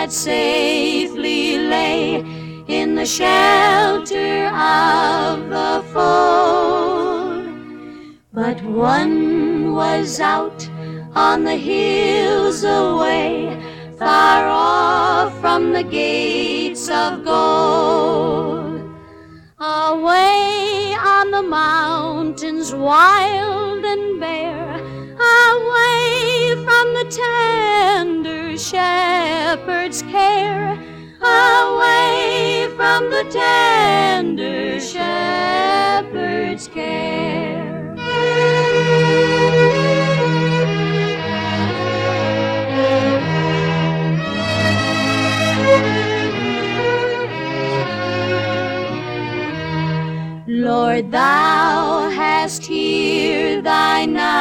that safely lay in the shelter of the fold. But one was out on the hills away, far off from the gates of gold. Away on the mountains wild and bare, away from the tender shepherd's care, away from the tender shepherd's care. Lord, thou hast here thy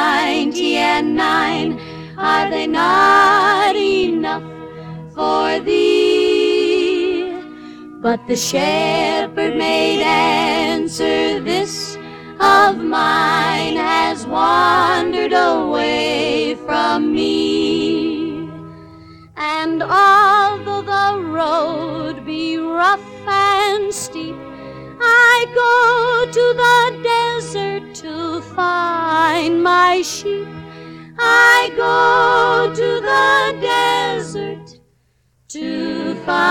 99. Are they not enough for thee? But the shepherd made answer, this of mine has wandered away from me. And although the road be rough and steep, I go to the desert to find my sheep. I go to the desert to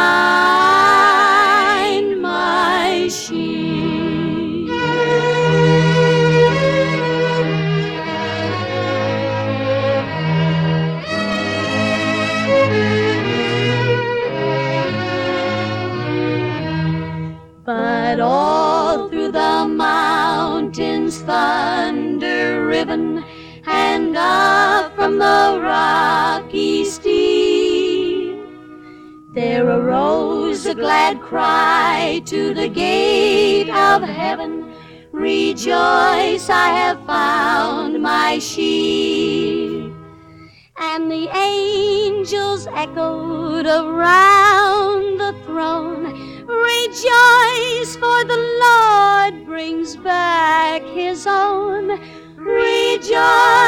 find my sheep. But all through the mountains thunder riven, and up from the rocky steep, there arose a glad cry to the gate of heaven, rejoice, I have found my sheep. And the angels echoed around the throne, rejoice, for the Lord brings back his own. Rejoice,